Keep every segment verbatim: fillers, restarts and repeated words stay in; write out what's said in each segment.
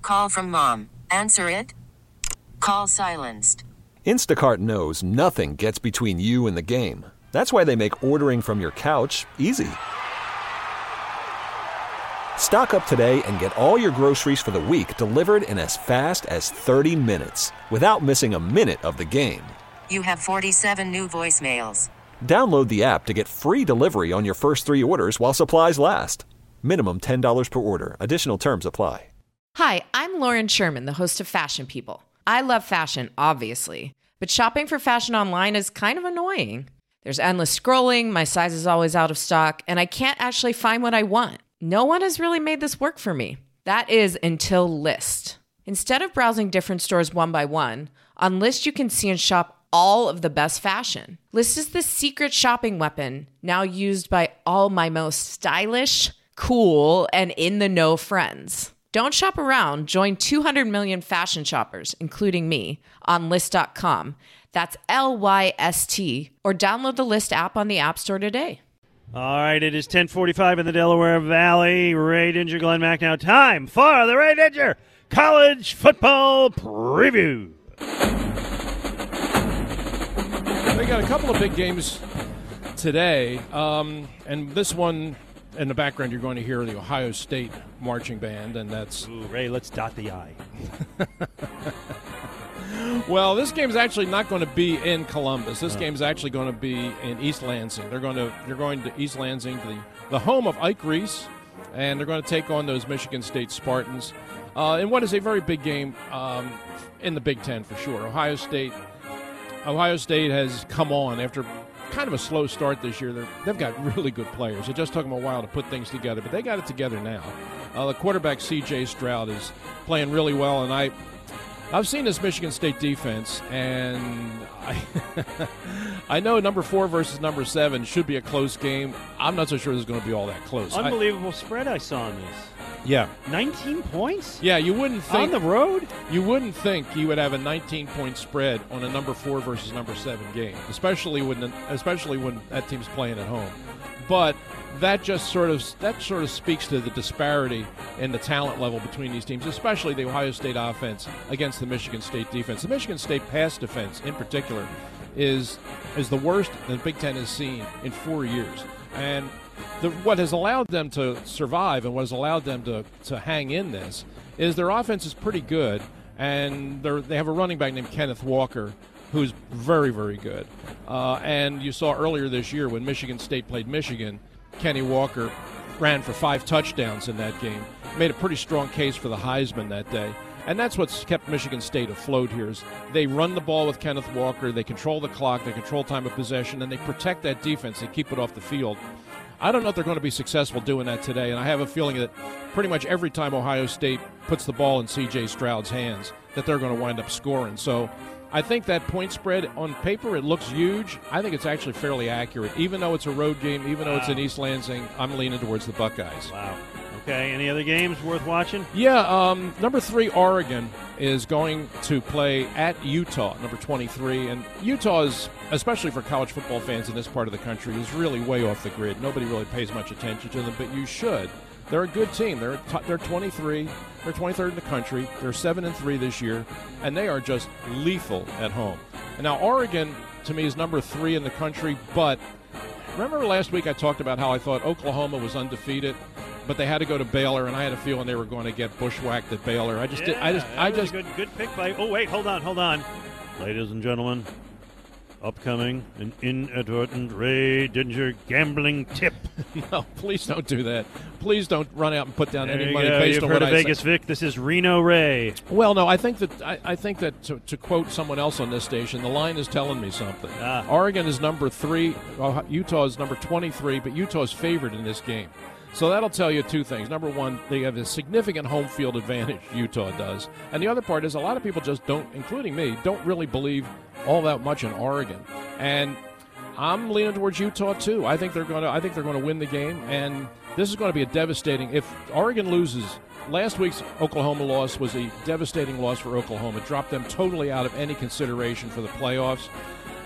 Call from mom. Answer it. Call silenced. Instacart knows nothing gets between you and the game. That's why they make ordering from your couch easy. Stock up today and get all your groceries for the week delivered in as fast as thirty minutes without missing a minute of the game. You have forty-seven new voicemails. Download the app to get free delivery on your first three orders while supplies last. Minimum ten dollars per order. Additional terms apply. Hi, I'm Lauren Sherman, the host of Fashion People. I love fashion, obviously, but shopping for fashion online is kind of annoying. There's endless scrolling, my size is always out of stock, and I can't actually find what I want. No one has really made this work for me. That is until Lyst. Instead of browsing different stores one by one, on Lyst you can see and shop all of the best fashion. Lyst is the secret shopping weapon now used by all my most stylish, cool, and in-the-know friends. Don't shop around. Join two hundred million fashion shoppers, including me, on Lyst dot com. That's L Y S T. Or download the Lyst app on the App Store today. All right, it is ten forty-five in the Delaware Valley. Ray Dinger, Glenn Mack now. Time for the Ray Dinger College Football Preview. They got a couple of big games today, um, and this one in the background you're going to hear the Ohio State marching band, and that's... Ooh, Ray, let's dot the I. Well, this game is actually not going to be in Columbus. This oh. game is actually going to be in East Lansing. They're going to they're going to East Lansing, the, the home of Ike Reese, and they're going to take on those Michigan State Spartans uh, in what is a very big game um, in the Big Ten for sure. Ohio State, Ohio State has come on after kind of a slow start this year. They're, they've got really good players. It just took them a while to put things together, but they got it together now. Uh, the quarterback C J Stroud is playing really well, and I. I've seen this Michigan State defense, and I, I know number four versus number seven should be a close game. I'm not so sure this is going to be all that close. Unbelievable I, spread I saw in this. Yeah. nineteen points? Yeah, you wouldn't think. On the road? You wouldn't think you would have a nineteen-point spread on a number four versus number seven game, especially when especially when that team's playing at home. But that just sort of that sort of speaks to the disparity in the talent level between these teams, especially the Ohio State offense against the Michigan State defense. The Michigan State pass defense, in particular, is is the worst the Big Ten has seen in four years. And the, what has allowed them to survive and what has allowed them to, to hang in this is their offense is pretty good, and they they have a running back named Kenneth Walker, who's very, very good. Uh, and you saw earlier this year when Michigan State played Michigan, Kenny Walker ran for five touchdowns in that game, made a pretty strong case for the Heisman that day. And that's what's kept Michigan State afloat here is they run the ball with Kenneth Walker, they control the clock, they control time of possession, and they protect that defense, they keep it off the field. I don't know if they're going to be successful doing that today, and I have a feeling that pretty much every time Ohio State puts the ball in C J Stroud's hands, that they're going to wind up scoring. So I think that point spread on paper, it looks huge. I think it's actually fairly accurate. Even though it's a road game, even though wow. it's in East Lansing, I'm leaning towards the Buckeyes. Wow. Okay, any other games worth watching? Yeah, um, number three, Oregon, is going to play at Utah, number twenty-three. And Utah is, especially for college football fans in this part of the country, is really way off the grid. Nobody really pays much attention to them, but you should. They're a good team. They're t- they're twenty-three. They're twenty-third in the country. They're seven and three this year, and they are just lethal at home. And now Oregon, to me, is number three in the country. But remember last week I talked about how I thought Oklahoma was undefeated, but they had to go to Baylor, and I had a feeling they were going to get bushwhacked at Baylor. I just yeah, did. I just. I just. Good, good pick by. Oh wait, hold on, hold on, ladies and gentlemen. Upcoming, an inadvertent Ray Dinger gambling tip. No, please don't do that. Please don't run out and put down there any money go. based You've on heard what of I Vegas say. Vic. This is Reno Ray. Well, no, I think that I, I think that to, to quote someone else on this station, the line is telling me something. Ah. Oregon is number three. Uh, Utah is number twenty-three, but Utah is favored in this game. So that'll tell you two things. Number one, they have a significant home field advantage, Utah does. And the other part is a lot of people just don't, including me, don't really believe all that much in Oregon. And I'm leaning towards Utah too. I think they're going to I think they're going to win the game, and this is going to be a devastating if Oregon loses. Last week's Oklahoma loss was a devastating loss for Oklahoma. It dropped them totally out of any consideration for the playoffs.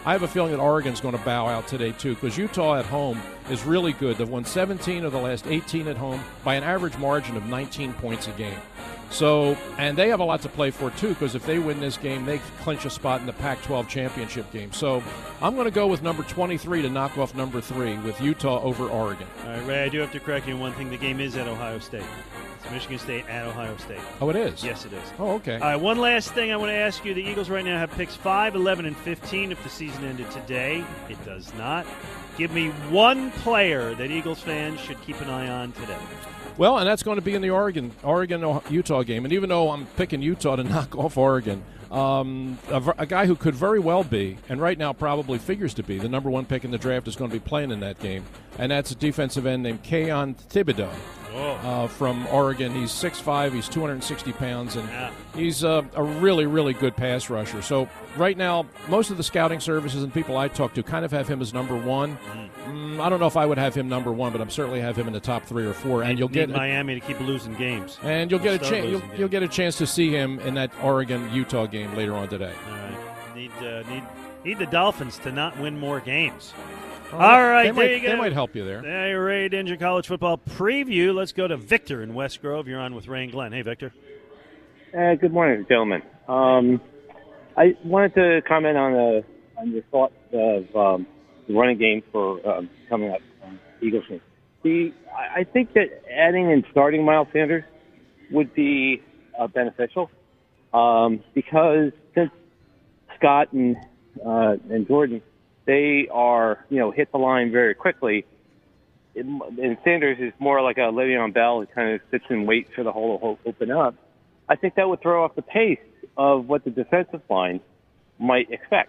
I have a feeling that Oregon's going to bow out today, too, because Utah at home is really good. They've won seventeen of the last eighteen at home by an average margin of nineteen points a game. So, and they have a lot to play for, too, because if they win this game, they clinch a spot in the Pac twelve championship game. So I'm going to go with number twenty-three to knock off number three with Utah over Oregon. All right, Ray, I do have to correct you on one thing. The game is at Ohio State. It's Michigan State at Ohio State. Oh, it is? Yes, it is. Oh, okay. All right, one last thing I want to ask you. The Eagles right now have picks five, eleven, and fifteen if the season ended today. It does not. Give me one player that Eagles fans should keep an eye on today. Well, and that's going to be in the Oregon Oregon-Utah game. And even though I'm picking Utah to knock off Oregon, um, a, a guy who could very well be, and right now probably figures to be, the number one pick in the draft is going to be playing in that game, and that's a defensive end named Keon Thibodeau. Uh, from Oregon. He's six five, he's two hundred sixty pounds, and yeah. he's uh, a really, really good pass rusher. So right now, most of the scouting services and people I talk to kind of have him as number one. Mm. Mm, I don't know if I would have him number one, but I'm certainly have him in the top three or four. And, and you'll get Miami to keep losing games. And you'll They'll get a chance. You'll, you'll get a chance to see him in that Oregon-Utah game later on today. All right. Need uh, need need the Dolphins to not win more games. All right, All right they there might, you go. They might help you there. There you Ray Dinger College Football Preview. Let's go to Victor in West Grove. You're on with Ray and Glenn. Hey, Victor. Uh, good morning, gentlemen. Um, I wanted to comment on uh, on your thoughts of um, the running game for um, coming up on Eagles. The I I think that adding and starting Miles Sanders would be uh, beneficial um, because since Scott and uh, and Jordan, they are, you know, hit the line very quickly. It, and Sanders is more like a Le'Veon Bell who kind of sits and waits for the hole to open up. I think that would throw off the pace of what the defensive line might expect.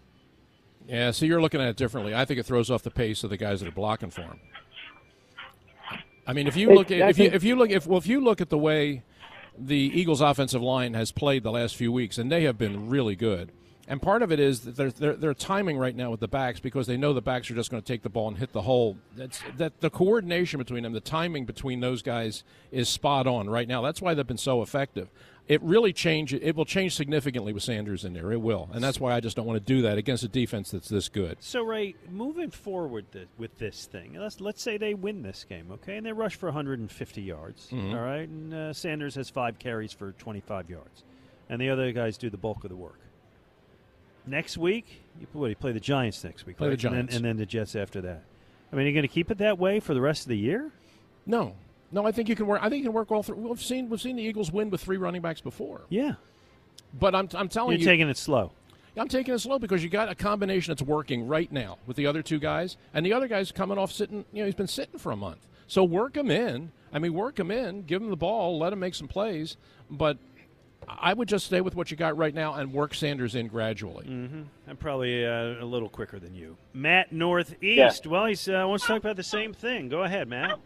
Yeah, so you're looking at it differently. I think it throws off the pace of the guys that are blocking for him. I mean, if you look at if you if you look if well if you look at the way the Eagles' offensive line has played the last few weeks, and they have been really good. And part of it is that they're, they're, they're timing right now with the backs because they know the backs are just going to take the ball and hit the hole. That's, that the coordination between them, the timing between those guys is spot on right now. That's why they've been so effective. It really change. It will change significantly with Sanders in there. It will, and that's why I just don't want to do that against a defense that's this good. So, Ray, moving forward th- with this thing, let's let's say they win this game, okay, and they rush for one hundred fifty yards, Mm-hmm. all right, and uh, Sanders has five carries for twenty-five yards, and the other guys do the bulk of the work. Next week, you, what, you play the Giants next week, Play right? the Giants. And then, and then the Jets after that. I mean, are you going to keep it that way for the rest of the year? No, no. I think you can work. I think you can work all through. We've seen we've seen the Eagles win with three running backs before. Yeah, but I'm I'm telling You're you, taking it slow. I'm taking it slow because you got a combination that's working right now with the other two guys, and the other guy's coming off sitting. You know, he's been sitting for a month. So work him in. I mean, work him in. Give him the ball. Let him make some plays. But I would just stay with what you got right now and work Sanders in gradually. Mm-hmm. I'm probably uh, a little quicker than you. Matt Northeast. Yeah. Well, he uh, wants to talk about the same thing. Go ahead, Matt.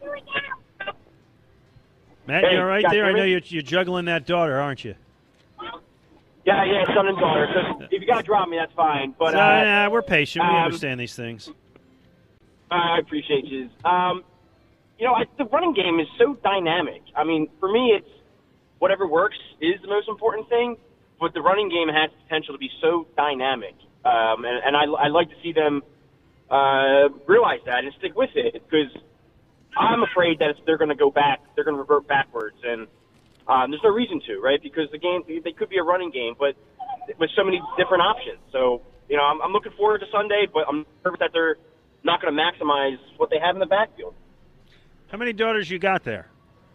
Matt, Hey, you all right got there? I me? know you're, you're juggling that daughter, aren't you? Yeah, yeah, son and daughter. So if you got to drop me, that's fine. But No, uh, nah, we're patient. We um, understand these things. I appreciate you. Um, you know, I, the running game is so dynamic. I mean, for me, it's whatever works is the most important thing. But the running game has potential to be so dynamic, um, and, and I, I like to see them uh, realize that and stick with it because I'm afraid that if they're going to go back, they're going to revert backwards, and um, there's no reason to, right? Because the game, they could be a running game, but with so many different options. So, you know, I'm, I'm looking forward to Sunday, but I'm nervous that they're not going to maximize what they have in the backfield. How many daughters you got there?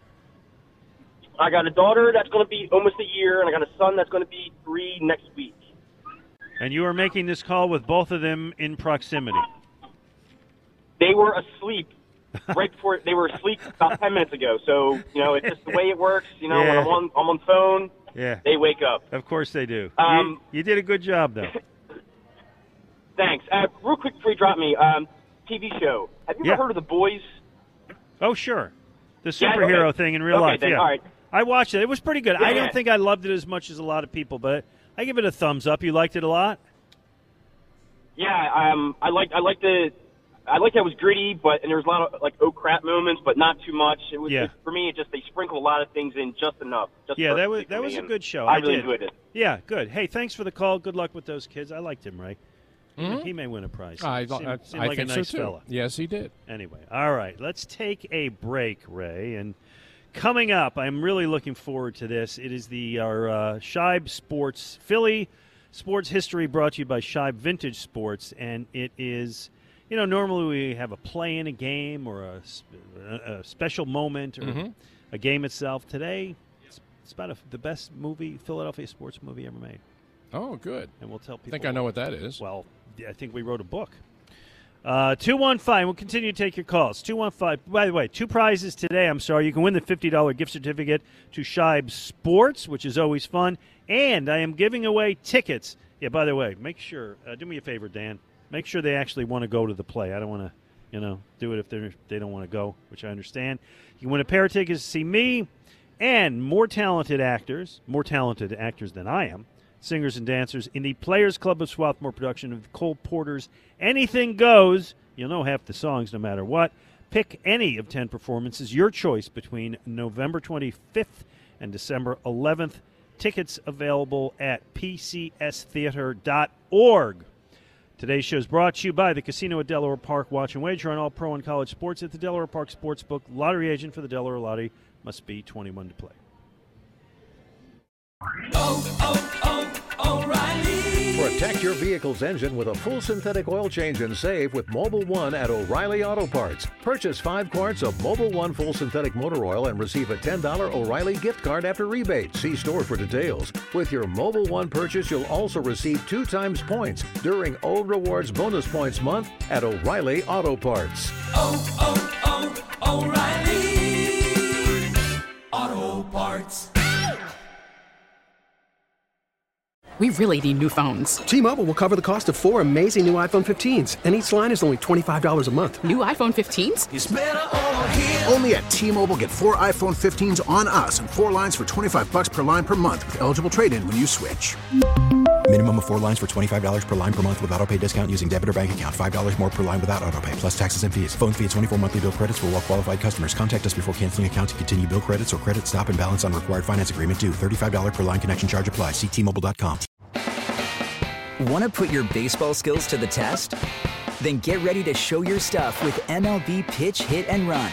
I got a daughter that's going to be almost a year, and I got a son that's going to be three next week. And you are making this call with both of them in proximity. They were asleep right before they were asleep about ten minutes ago. So, you know, it's just the way it works. You know, Yeah. when I'm on, I'm on the phone, Yeah, they wake up. of course they do. Um, you, you did a good job, though. Thanks. Uh, real quick before you drop me, um, T V show. Have you Yeah. ever heard of The Boys? Oh, sure. The Yeah, superhero okay. thing in real Okay, life. then, Yeah. all right. I watched it. It was pretty good. I Yeah. don't think I loved it as much as a lot of people, but I give it a thumbs up. You liked it a lot? Yeah, um, I like I like the I like that it was gritty, but and there was a lot of like oh crap moments, but not too much. It was Yeah. just, for me. It just they sprinkled a lot of things in just enough. Just Yeah, that was perfectly that for was me, a and good show. I, I really did. enjoyed it. Yeah, good. Hey, thanks for the call. Good luck with those kids. I liked him, Ray. Mm-hmm. He may win a prize. I, seemed, I, seemed I like think a nice so too. fella. Yes, he did. Anyway, all right, let's take a break, Ray. And coming up, I'm really looking forward to this. It is the our uh, Scheib Sports Philly Sports History brought to you by Scheib Vintage Sports, and it is. You know, normally we have a play in a game or a, a special moment or mm-hmm. a game itself. Today, it's, it's about a, the best movie, Philadelphia sports movie ever made. Oh, good. And we'll tell people. I think I know what that is. Well, I think we wrote a book. Uh, two one five. We'll continue to take your calls. two one five. By the way, two prizes today. I'm sorry. You can win the fifty dollars gift certificate to Scheib Sports, which is always fun. And I am giving away tickets. Yeah, by the way, make sure. Uh, do me a favor, Dan. Make sure they actually want to go to the play. I don't want to, you know, do it if they they don't want to go, which I understand. You can win a pair of tickets to see me and more talented actors, more talented actors than I am, singers and dancers, in the Players Club of Swarthmore production of Cole Porter's Anything Goes. You'll know half the songs no matter what. Pick any of ten performances, your choice, between November twenty-fifth and December eleventh. Tickets available at p c s theater dot org. Today's show is brought to you by the Casino at Delaware Park. Watch and wager on all pro and college sports at the Delaware Park Sportsbook. Lottery agent for the Delaware Lottery. Must be twenty-one to play. Oh, oh, oh, O'Reilly. Protect your vehicle's engine with a full synthetic oil change and save with Mobil One at O'Reilly Auto Parts. Purchase five quarts of Mobil One full synthetic motor oil and receive a ten dollars O'Reilly gift card after rebate. See store for details. With your Mobil One purchase, you'll also receive two times points during Old Rewards Bonus Points Month at O'Reilly Auto Parts. Oh, oh, oh, O'Reilly Auto Parts. We really need new phones. T-Mobile will cover the cost of four amazing new iPhone fifteens, and each line is only twenty-five dollars a month. New iPhone fifteens? It's better over here. Only at T-Mobile, get four iPhone fifteens on us and four lines for twenty-five dollars per line per month with eligible trade-in when you switch. Minimum of four lines for twenty-five dollars per line per month with autopay discount using debit or bank account. five dollars more per line without autopay, plus taxes and fees. Phone fee at twenty-four monthly bill credits for well-qualified customers. Contact us before canceling account to continue bill credits or credit stop and balance on required finance agreement due. thirty-five dollars per line connection charge applies. See T Mobile dot com. Want to put your baseball skills to the test? Then get ready to show your stuff with M L B Pitch, Hit, and Run.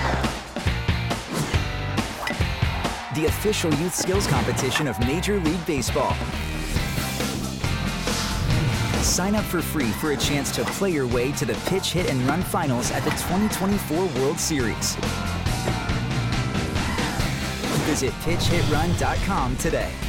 The official youth skills competition of Major League Baseball. Sign up for free for a chance to play your way to the Pitch, Hit, and Run finals at the twenty twenty-four World Series. Visit pitch hit run dot com today.